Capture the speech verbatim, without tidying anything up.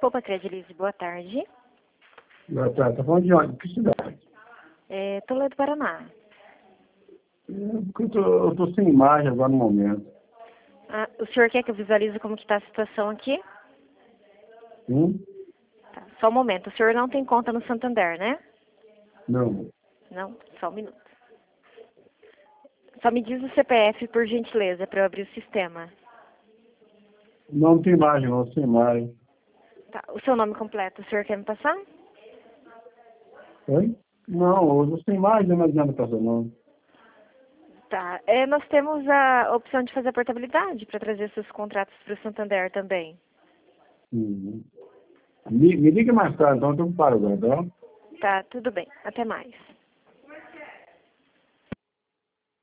Poupa Credilize, boa tarde. Boa tarde. Tá falando de onde? Que cidade? É, Toledo, Paraná. É, porque eu tô, eu tô sem imagem agora no momento. Ah, o senhor quer que eu visualize como que está a situação aqui? Hum? Tá, só um momento. O senhor não tem conta no Santander, né? Não. Não, só um minuto. Só me diz o C P F, por gentileza, para eu abrir o sistema. Não tem imagem, não, sem imagem. Tá, o seu nome completo, o senhor quer me passar? Oi? Não, eu tô sem imagem, não adianta passar, não. Tá, é, nós temos a opção de fazer a portabilidade para trazer seus contratos para o Santander também. Uhum. Me, me liga mais tarde, então eu tô ocupado agora, tá? Tá, tudo bem. Até mais.